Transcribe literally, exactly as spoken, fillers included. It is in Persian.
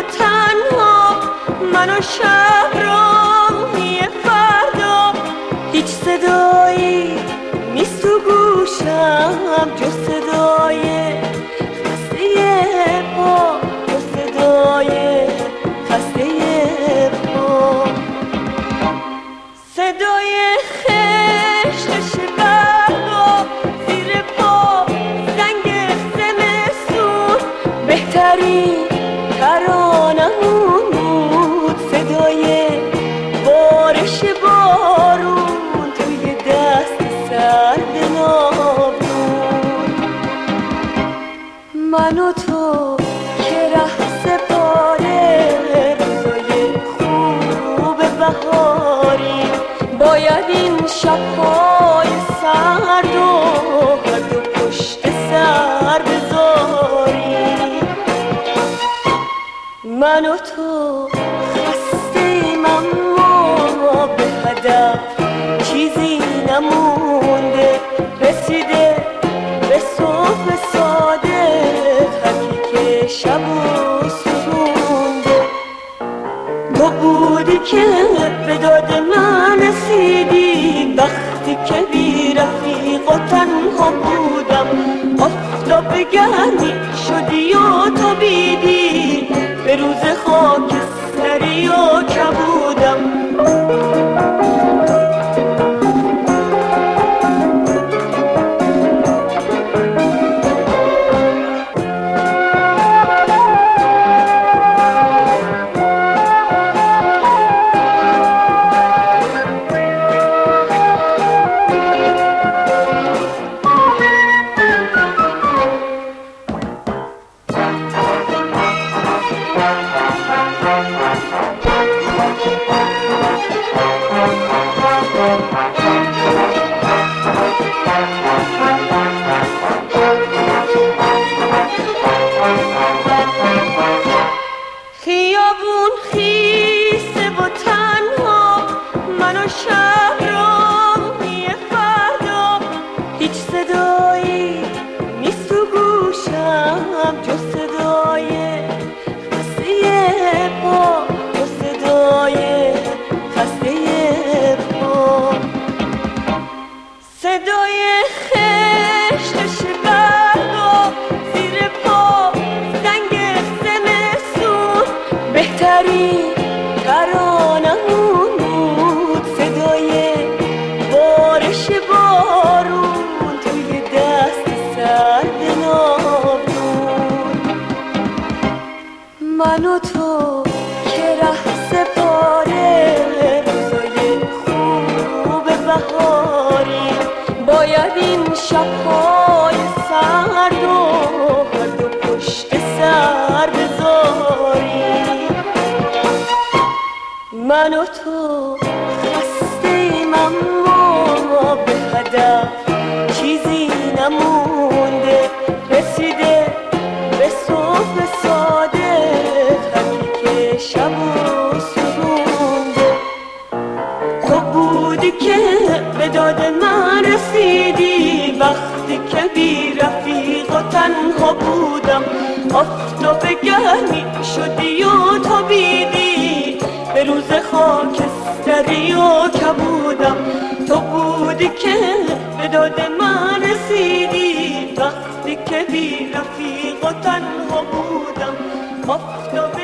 تنها، من و شب راهی فردا. هیچ صدایی نیست تو گوشم جز صدای خسته پا، جز صدای خسته پا. صدای خشتش برگا زیر پا، زنگ زمستون بهترین ترانمون بود. صدای بارش بارون توی دست سرد نابون. من و تو که ره سپاره روزای خوب بهاری، باید این شب‌های سرد و هر دو پشت سر بذاریم. من و تو خسته‌ایم اما به هدف چیزی نمونده. رسیده به صبح صادق هرکی که شب و سوزونده. تو بودی که به داد من رسیدی وقتی که بی رفیق و تنها بودم. آفتاب گرمی شدی و تابیدی به روز خاکستری و کبودم. خیابون خیسه و تنها، من و شب راهی فردا. هیچ صدایی نیست تو گوشم جز صدای خسته پا، جز صدای خسته پا. صدای خشتش برگا زیر پا، زنگ زمستون بهترین ترانمون بود. صدای بارش بارون توی دست سرد نابون. من و تو که ره سپاره روزای خوب بهاری، باید این شب‌های سرد و هر دو پشت سر بذاریم. من و تو خسته‌ایم اما به هدف چیزی نمونده. رسیده به صبح صادق هرکی که شب و سوزونده. تو بودی که به داد من رسیدی وقتی که بی رفیق و تنها بودم. آفتاب گرمی شدی و تابیدی به روز خاکستری و کبودم. تو بودی که به داد من رسیدی وقتی که بی رفیق و تنها بودم. آفتاب